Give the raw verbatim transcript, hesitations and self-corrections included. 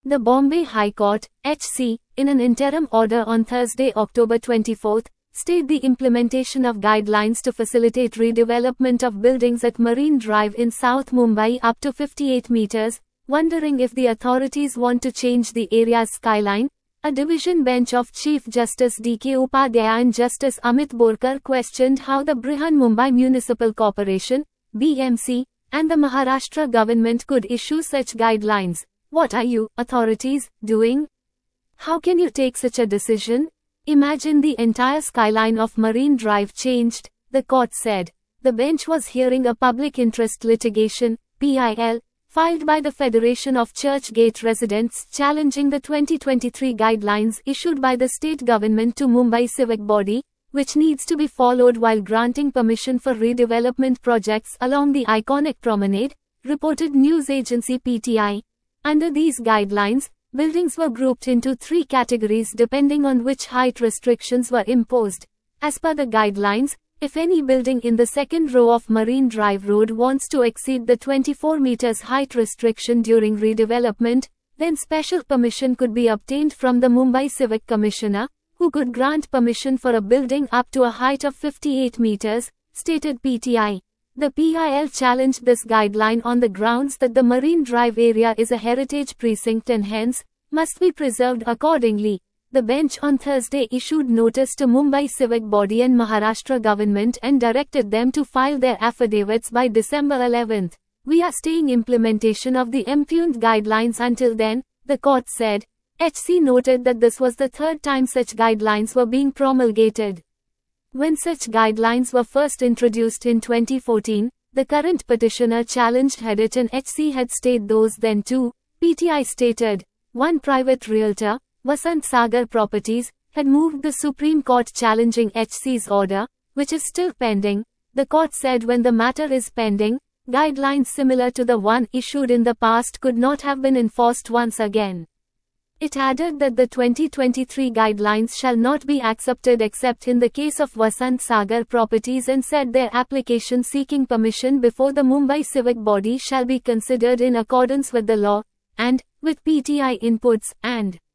The Bombay High Court, H C, in an interim order on Thursday, October twenty-fourth, stayed the implementation of guidelines to facilitate redevelopment of buildings at Marine Drive in South Mumbai up to fifty-eight meters, wondering if the authorities want to change the area's skyline. A division bench of Chief Justice D K Upadhyaya and Justice Amit Borkar questioned how the Brihan Mumbai Municipal Corporation, B M C, and the Maharashtra government could issue such guidelines. What are you, authorities, doing? How can you take such a decision? Imagine the entire skyline of Marine Drive changed, the court said. The bench was hearing a public interest litigation, P I L, filed by the Federation of Churchgate Residents challenging the twenty twenty-three guidelines issued by the state government to Mumbai civic body, which needs to be followed while granting permission for redevelopment projects along the iconic promenade, reported news agency P T I. Under these guidelines, buildings were grouped into three categories depending on which height restrictions were imposed. As per the guidelines, if any building in the second row of Marine Drive Road wants to exceed the twenty-four meters height restriction during redevelopment, then special permission could be obtained from the Mumbai Civic Commissioner, who could grant permission for a building up to a height of fifty-eight meters, stated P T I. The P I L challenged this guideline on the grounds that the Marine Drive area is a heritage precinct and hence, must be preserved accordingly. The bench on Thursday issued notice to Mumbai civic body and Maharashtra government and directed them to file their affidavits by December eleventh. We are staying implementation of the impugned guidelines until then, the court said. H C noted that this was the third time such guidelines were being promulgated. When such guidelines were first introduced in twenty fourteen, the current petitioner challenged had it and H C had stayed those then too, P T I stated. One private realtor, Vasant Sagar Properties, had moved the Supreme Court challenging H C's order, which is still pending. The court said when the matter is pending, guidelines similar to the one issued in the past could not have been enforced once again. It added that the twenty twenty-three guidelines shall not be accepted except in the case of Vasant Sagar Properties and said their application seeking permission before the Mumbai civic body shall be considered in accordance with the law, and, with P T I inputs, and